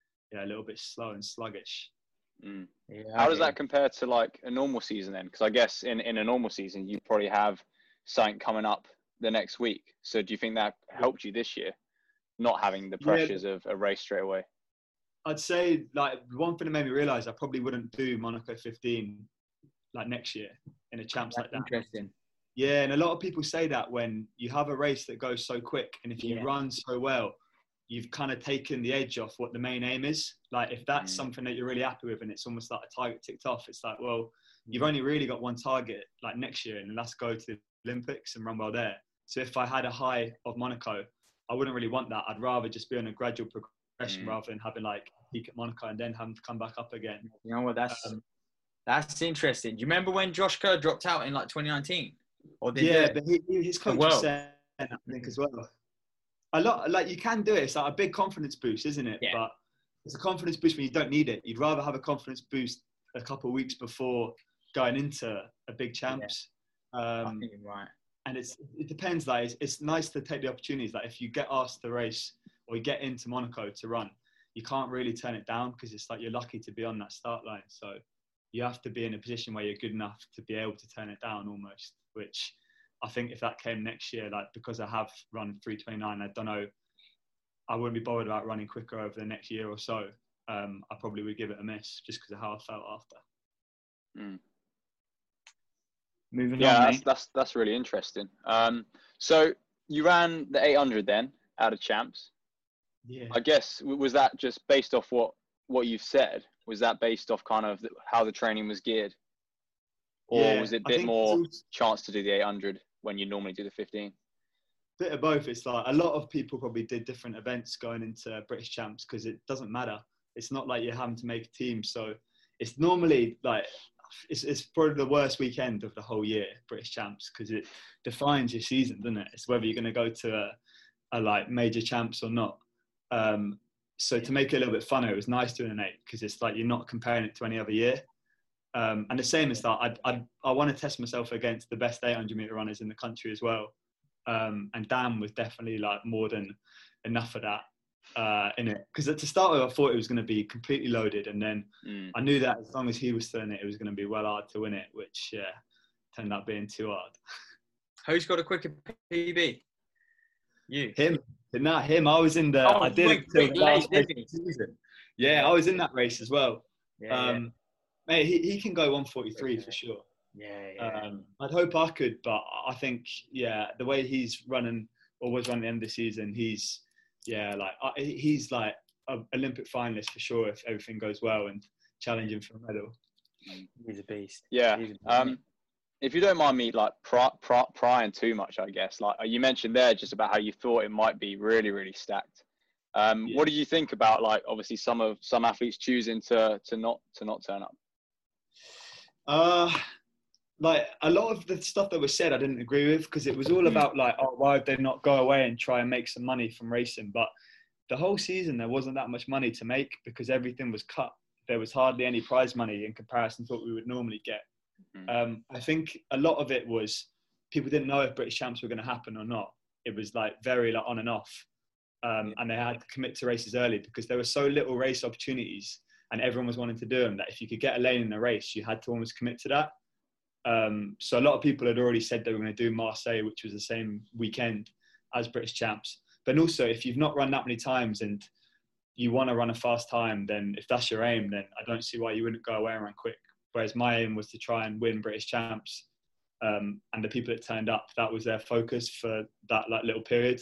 slow and sluggish. Yeah, how does that compare to like a normal season then? Because I guess in a normal season, you probably have something coming up the next week. So do you think that helped you this year, not having the pressures of a race straight away? I'd say like one thing that made me realise I probably wouldn't do Monaco 15 like next year in a champs like that. Interesting. Yeah, and a lot of people say that when you have a race that goes so quick, and if you run so well, you've kind of taken the edge off what the main aim is. Like if that's something that you're really happy with and it's almost like a target ticked off, it's like, well, you've only really got one target like next year, and let's go to the Olympics and run well there. So if I had a high of Monaco, I wouldn't really want that. I'd rather just be on a gradual progression rather than having like peak at Monaco and then having to come back up again. You know what, that's interesting. Do you remember when Josh Kerr dropped out in like 2019? But his coach said, I think, as well. A lot, like you can do it. It's like a big confidence boost, isn't it? Yeah. But it's a confidence boost when you don't need it. You'd rather have a confidence boost a couple of weeks before going into a big champs. I think you're right. And it depends. Like it's nice to take the opportunities. Like if you get asked to race or you get into Monaco to run, you can't really turn it down because it's like you're lucky to be on that start line. So you have to be in a position where you're good enough to be able to turn it down almost, which I think if that came next year, like because I have run 3:29, I don't know, I wouldn't be bothered about running quicker over the next year or so. I probably would give it a miss just because of how I felt after. Moving on, that's really interesting. So you ran the 800 then out of champs. Yeah. I guess, was that just based off what you've said? Was that based off kind of how the training was geared? Or was it a bit more chance to do the 800 when you normally do the 15? Bit of both. It's like a lot of people probably did different events going into British champs because it doesn't matter. It's not like you're having to make a team. So it's normally like, it's probably the worst weekend of the whole year, British champs, because it defines your season, doesn't it? It's whether you're going to go to a like major champs or not. So to make it a little bit funner, it was nice doing an 8 because it's like you're not comparing it to any other year. And the same as that, I want to test myself against the best 800 meter runners in the country as well. And Dan was definitely like more than enough of that in it. Because to start with, I thought it was going to be completely loaded. And then I knew that as long as he was doing it, it was going to be well hard to win it, which turned out being too hard. Who's got a quicker PB? You. Him. Not him. I was in the. I did it till the last race of the season. Yeah, I was in that race as well. Mate, he can go 143 for sure. I'd hope I could, but I think the way he's running or was running the end of the season, he's like an Olympic finalist for sure if everything goes well and challenging for a medal. He's a beast. Yeah. If you don't mind me like prying too much, I guess, like you mentioned there just about how you thought it might be really, really stacked. What do you think about like obviously some athletes choosing to not turn up? Like a lot of the stuff that was said, I didn't agree with because it was all about like, oh, why would they not go away and try and make some money from racing? But the whole season there wasn't that much money to make because everything was cut. There was hardly any prize money in comparison to what we would normally get. I think a lot of it was people didn't know if British champs were going to happen or not. It was like very on and off, and they had to commit to races early because there were so little race opportunities and everyone was wanting to do them, that if you could get a lane in the race, you had to almost commit to that. So a lot of people had already said they were going to do Marseille, which was the same weekend as British champs. But also, if you've not run that many times and you want to run a fast time, then if that's your aim, then I don't see why you wouldn't go away and run quick. Whereas my aim was to try and win British champs. And the people that turned up, that was their focus for that like little period.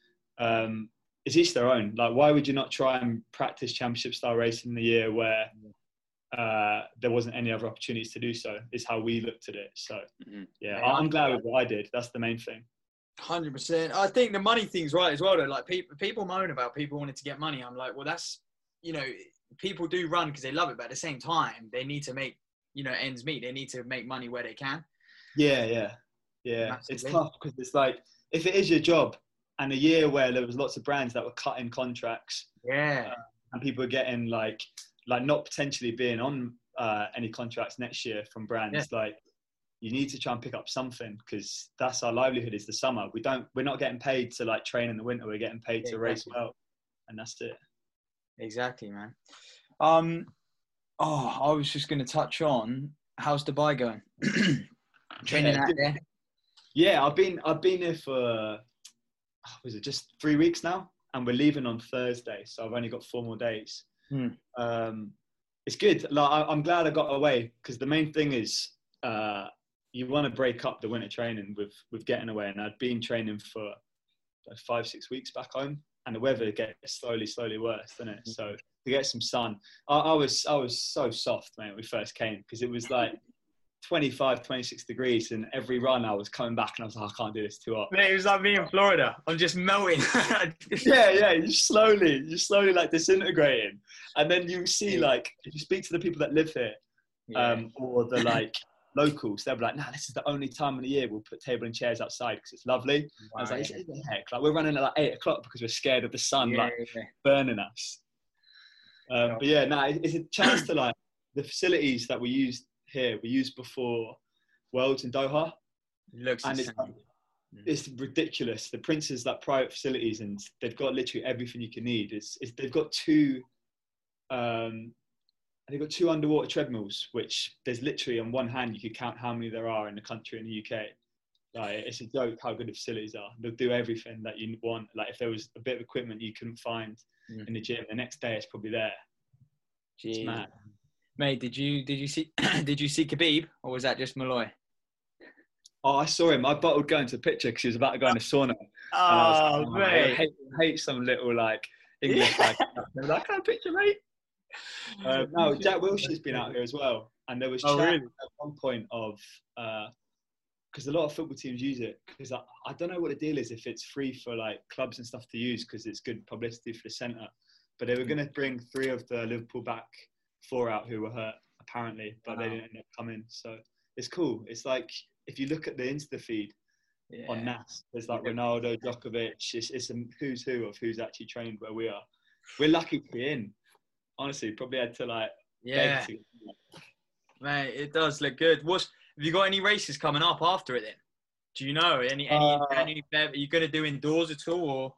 It's each their own. Like, why would you not try and practice championship style racing in the year where there wasn't any other opportunities to do so? Is how we looked at it. So yeah, I'm glad with what I did. That's the main thing. 100%. I think the money thing's right as well, though. Like, people moan about people wanting to get money. I'm like, well, that's, you know, people do run because they love it, but at the same time, they need to make, you know, ends meet. They need to make money where they can. Yeah. Massively. It's tough because it's like, if it is your job, and a year where there was lots of brands that were cutting contracts, and people were getting like not potentially being on any contracts next year from brands, like, you need to try and pick up something, because that's our livelihood, is the summer. We're not getting paid to like train in the winter. We're getting paid to race well, and that's it. Exactly, man. I was just going to touch on, how's Dubai going? Training out there? Yeah, I've been here for, was it just 3 weeks now? And we're leaving on Thursday, so I've only got 4 more days. It's good. Like, I'm glad I got away, because the main thing is you want to break up the winter training with getting away. And I'd been training for like 5-6 weeks back home, and the weather gets slowly worse, doesn't it? So to get some sun, I was so soft, mate, when we first came, because it was like 25, 26 degrees, and every run I was coming back and I was like, I can't do this, too hot. Mate, it was like me in Florida. I'm just melting. yeah, you're slowly like disintegrating. And then you see, like, if you speak to the people that live here, or the like locals, they'll be like, nah, this is the only time of the year we'll put table and chairs outside because it's lovely. Wow. I was like, what the heck? Like, we're running at like 8 o'clock because we're scared of the sun burning us. But yeah, it's a chance to, like, the facilities that we used here, we used before Worlds in Doha. It's ridiculous. The Prince's like private facilities, and they've got literally everything you can need. They've got two underwater treadmills, which there's literally on one hand you could count how many there are in the country in the UK. Like, it's a joke how good the facilities are. They'll do everything that you want. Like, if there was a bit of equipment you couldn't find in the gym, the next day it's probably there. Jeez. It's mad. Mate, did you see Khabib, or was that just Malloy? Oh, I saw him. I bottled going to the picture because he was about to go in the sauna. Oh, mate. I hate some little like English guy. They were like, "Can I picture, mate?" No, Jack Wilshere's been out here as well, and there was chat at one point of because a lot of football teams use it, because I don't know what the deal is, if it's free for like clubs and stuff to use because it's good publicity for the centre, but they were going to bring 3 of the Liverpool back 4 out who were hurt apparently, but they didn't end up coming. So it's cool. It's like, if you look at the Insta feed on NAS, there's like Ronaldo, Djokovic. It's a who's who of who's actually trained where we are. We're lucky to be in. Honestly, probably had to like beg to. Mate, it does look good. Have you got any races coming up after it then? Do you know any are you going to do indoors at all, or?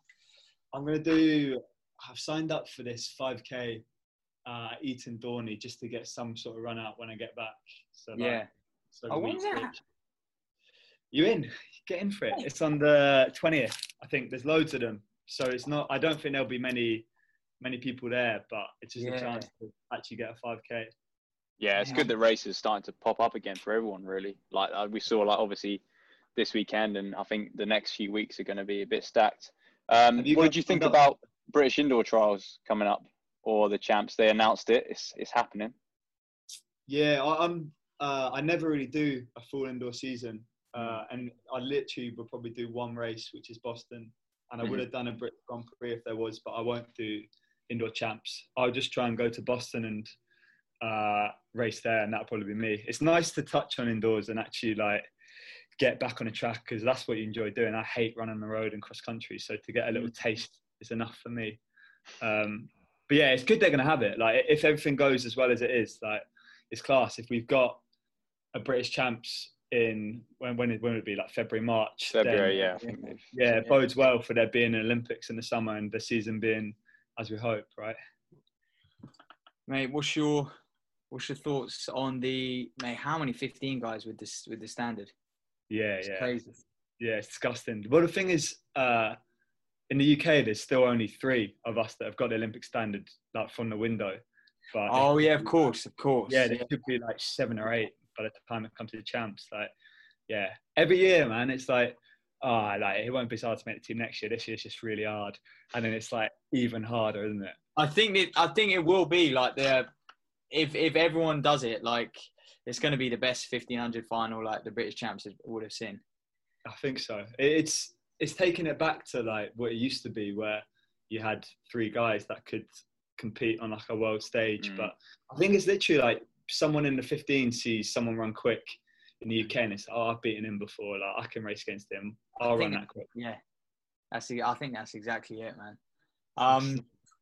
I've signed up for this 5K Eton Dorney just to get some sort of run out when I get back. So when's that? You in? Get in for it. It's on the 20th. I think there's loads of them. So it's not. I don't think there'll be many people there, but it's just a chance to actually get a 5K. Yeah, it's good that races starting to pop up again for everyone, really. Like we saw, like obviously this weekend, and I think the next few weeks are going to be a bit stacked. What did you think about British Indoor Trials coming up, or the champs? They announced it. It's happening. Yeah, I never really do a full indoor season, and I literally will probably do one race, which is Boston, and I would have done a British Grand Prix if there was, but I won't do indoor champs. I'll just try and go to Boston and race there, and that'll probably be me. It's nice to touch on indoors and actually like get back on a track, because that's what you enjoy doing. I hate running the road and cross country, so to get a little taste is enough for me. But yeah, it's good they're going to have it. Like, if everything goes as well as it is, like, it's class. If we've got a British champs in when would it be, like February, March? February, then, I think. It bodes well for there being an Olympics in the summer and the season being as we hope, right? Mate, what's your thoughts on how many 15 guys with the standard? Yeah, It's yeah, crazy. yeah. It's disgusting. Well, the thing is, in the UK, there's still only 3 of us that have got the Olympic standard like from the window. But Oh yeah, of course. yeah, there should be like 7 or 8 by the time it comes to the champs. Like, yeah, every year, man, it's like, like it won't be so hard to make the team next year. This year's just really hard, and then it's like even harder, isn't it? I think it will be like if everyone does it, like it's going to be the best 1500 final like the British champs would have seen. I think so. It's taking it back to like what it used to be, where you had 3 guys that could compete on like a world stage. But I think it's literally like someone in the 15 sees someone run quick in the UK, and it's I've beaten him before. Like I can race against him. I'll run that quick. Yeah, I think that's exactly it, man.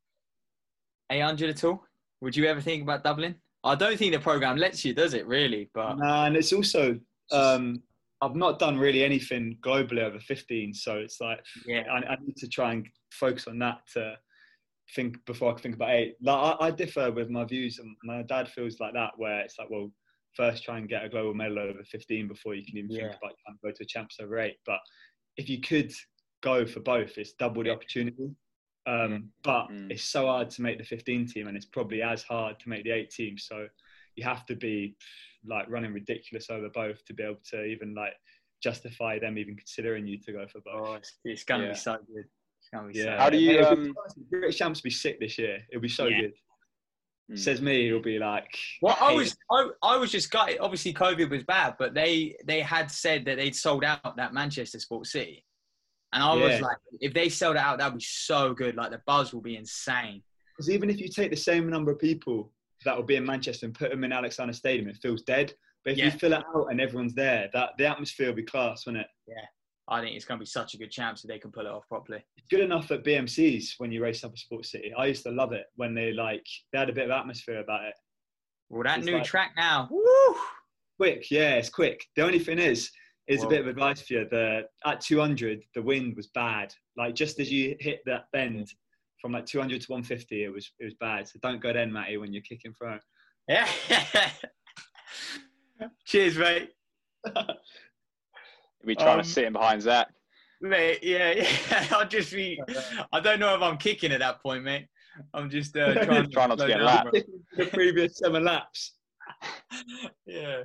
800 at all? Would you ever think about Dublin? I don't think the program lets you, does it? Really? But nah, and it's also I've not done really anything globally over 15, so it's like I need to try and focus on that to think before I can think about 8. Like I differ with my views, and my dad feels like that, where it's like, well, first try and get a global medal over 15 before you can even think about trying to go to a champs over 8. But if you could go for both, it's double the opportunity. But it's so hard to make the 15 team, and it's probably as hard to make the 8 team. So you have to be like running ridiculous over both to be able to even like justify them even considering you to go for both. Oh, it's gonna be so good. It's gonna be so How do you British champs will be sick this year. It'll be so good. Says me, it'll be like. Well, I was just gutted. Obviously, COVID was bad, but they had said that they'd sold out that Manchester Sports City, and I was like, if they sold it out, that'd be so good. Like the buzz will be insane. Because even if you take the same number of people that will be in Manchester and put them in Alexander Stadium, it feels dead. But if you fill it out and everyone's there, that the atmosphere will be class, won't it? Yeah, I think it's going to be such a good chance if they can pull it off properly. It's good enough at BMCs when you race up a Sports City. I used to love it when they had a bit of atmosphere about it. Well, that new track now, woo! Quick, yeah, it's quick. The only thing is a bit of advice for you. At 200, the wind was bad. Like just as you hit that bend from like 200 to 150, it was bad. So don't go then, Matty, when you're kicking through. Yeah. Cheers, mate. Be trying to sit in behind Zach. Mate, yeah. I'll just be. I don't know if I'm kicking at that point, mate. I'm just trying not to get lapped. The previous 7 laps. Yeah.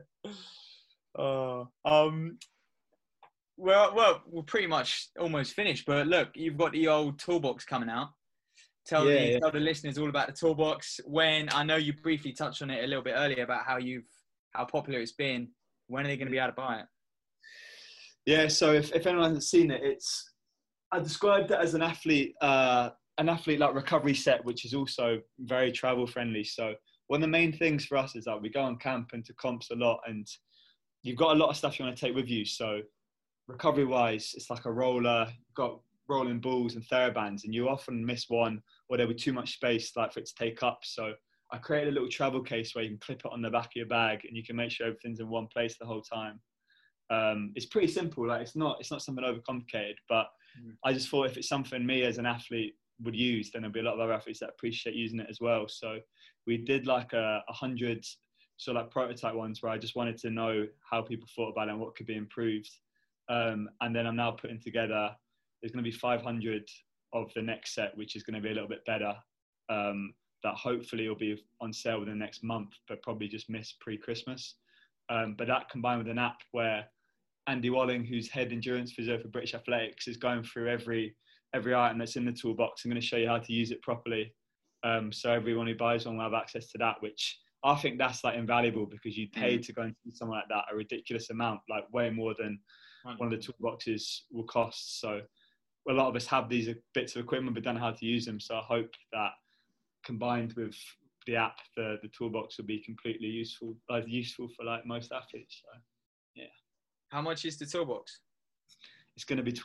Well, we're pretty much almost finished. But look, you've got the old toolbox coming out. Tell the listeners all about the toolbox. When I know you briefly touched on it a little bit earlier about how popular it's been. When are they going to be able to buy it? Yeah, so if anyone hasn't seen it, I described it as an athlete like recovery set, which is also very travel friendly. So one of the main things for us is that we go on camp and to comps a lot, and you've got a lot of stuff you want to take with you. So recovery wise, it's like a roller, you've got rolling balls and TheraBands, and you often miss one or there be too much space like for it to take up. So I created a little travel case where you can clip it on the back of your bag and you can make sure everything's in one place the whole time. It's pretty simple. Like it's not something overcomplicated, but I just thought if it's something me as an athlete would use, then there'll be a lot of other athletes that appreciate using it as well. So we did like 100 sort of like prototype ones where I just wanted to know how people thought about it and what could be improved. And then I'm now putting together, there's going to be 500 of the next set, which is going to be a little bit better. That hopefully will be on sale within the next month, but probably just miss pre-Christmas. But that combined with an app where Andy Walling, who's head endurance physio for British Athletics, is going through every item that's in the toolbox. I'm going to show you how to use it properly. So everyone who buys one will have access to that, which I think that's like invaluable because you pay to go and see someone like that a ridiculous amount, like way more than one of the toolboxes will cost. So a lot of us have these bits of equipment but don't know how to use them. So I hope that combined with the app, the toolbox will be completely useful for like most athletes. So, yeah. How much is the toolbox? It's going to be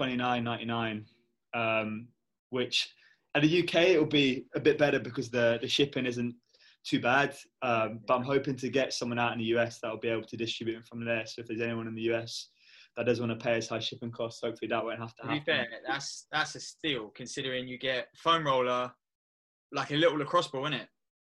$29.99, which at the UK it'll be a bit better because the shipping isn't too bad. But I'm hoping to get someone out in the US that will be able to distribute them from there. So if there's anyone in the US that doesn't want to pay as high shipping costs, hopefully that won't have to happen. To be fair, that's a steal considering you get foam roller, like a little lacrosse ball, isn't it?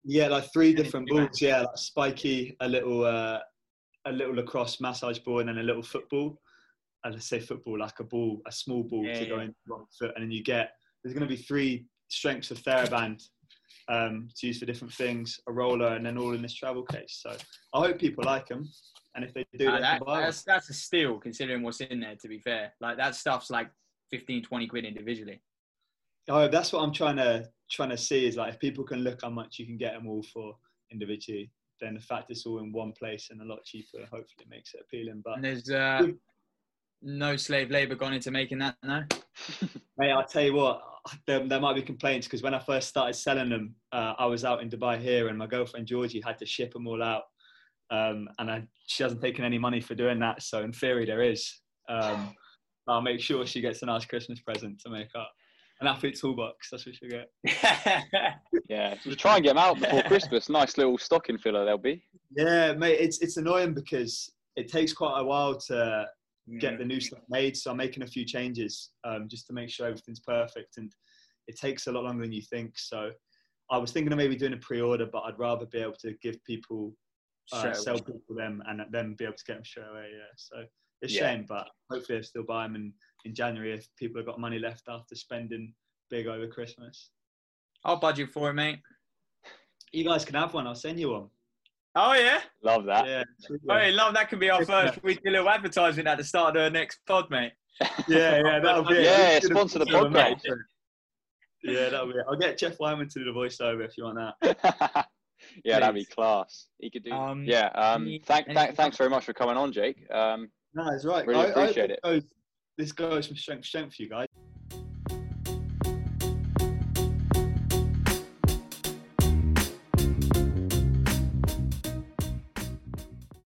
Yeah, like 3 And different it's- balls. Yeah, like spiky, a little lacrosse massage ball, and then a little football. And let's say football, like a small ball to go in the wrong foot, and then there's going to be 3 strengths of TheraBand to use for different things, a roller, and then all in this travel case. So I hope people like them, and if they do, they can buy one. that's a steal considering what's in there. To be fair, like that stuff's like 15, 20 quid individually. Oh, that's what I'm trying to see is like if people can look how much you can get them all for individually, then the fact it's all in one place and a lot cheaper, hopefully it makes it appealing. But And there's no slave labour gone into making that, no? mate, I'll tell you what, there might be complaints because when I first started selling them, I was out in Dubai here, and my girlfriend Georgie had to ship them all out, and she hasn't taken any money for doing that. So in theory, there is. I'll make sure she gets a nice Christmas present to make up. An athlete toolbox, that's what she'll get. Yeah, just try and get them out before Christmas. Nice little stocking filler they'll be. Yeah, mate, it's annoying because it takes quite a while to get the new stuff made. So I'm making a few changes just to make sure everything's perfect, and it takes a lot longer than you think. So I was thinking of maybe doing a pre-order, but I'd rather be able to give people, sell people them, and then be able to get them straight away. Yeah, so it's a shame, but hopefully I'll still buy them in January if people have got money left after spending big over Christmas. I'll budget for it, mate. You guys can have one. I'll send you one. Oh, yeah? Love that. Yeah. Oh, love that can be our first weekly little advertisement at the start of the next pod, mate. Yeah, that'll be it. Yeah, sponsor the podcast. Yeah, that'll be it. I'll get Jeff Wyman to do the voiceover if you want that. Yeah, that'd be class. He could do. Thanks very much for coming on, Jake. No, it's right. Really appreciate it. This goes from strength to strength for you guys.